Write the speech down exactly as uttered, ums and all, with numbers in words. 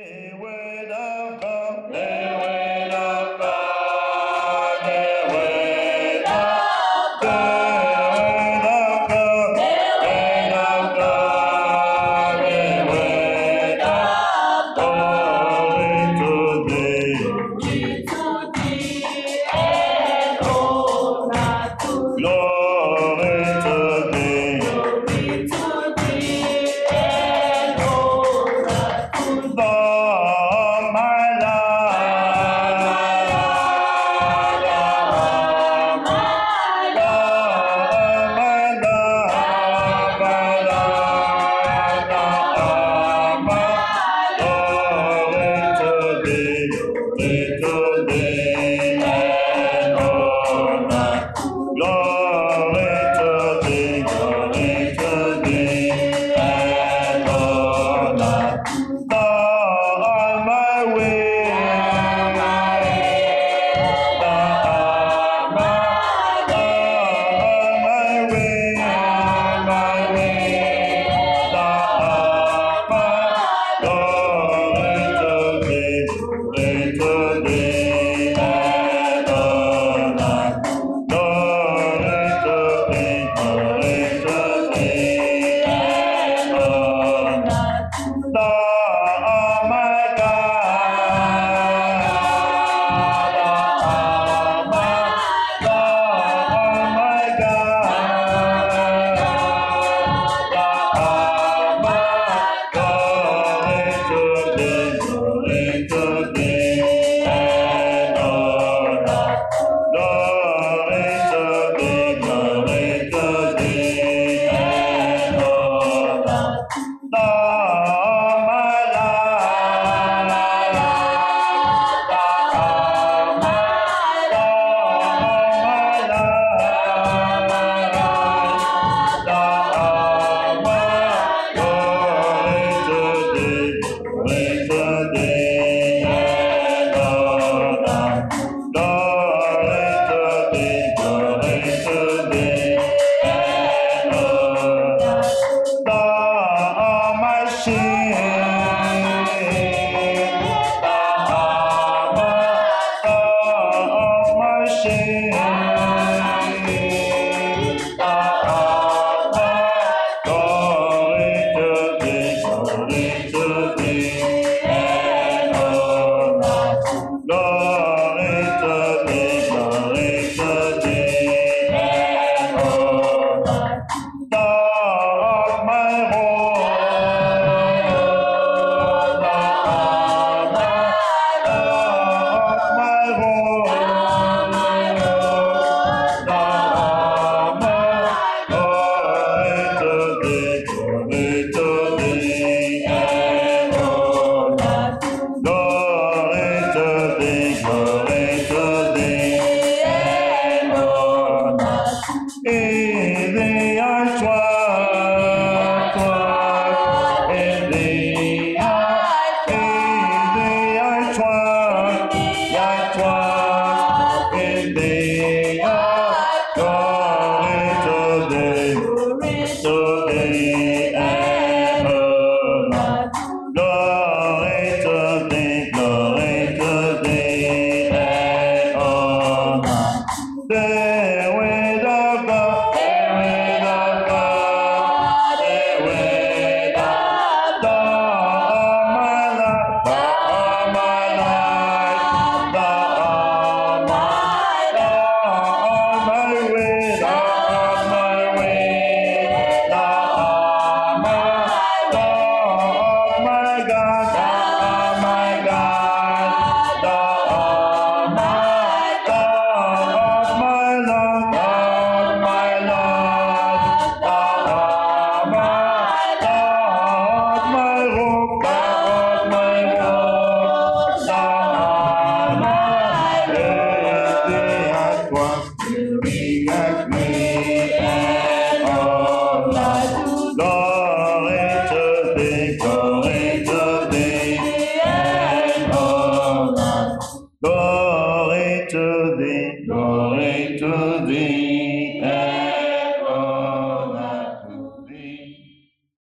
word of God, the word of God, the word of God, the word of God, the word of God, glory to thee, and honor to glory to thee, glory to thee, and honor to thou, my Lord, my Lord, my Lord, my Lord, my Lord, to thee, to thee, and honor, glory to thee, glory to thee, and honor. Thou art my way, thou art my, thou art my way, my way, thou art my glory to thee, glory to thee, and honor, glory to thee, glory to thee, and honor. Thou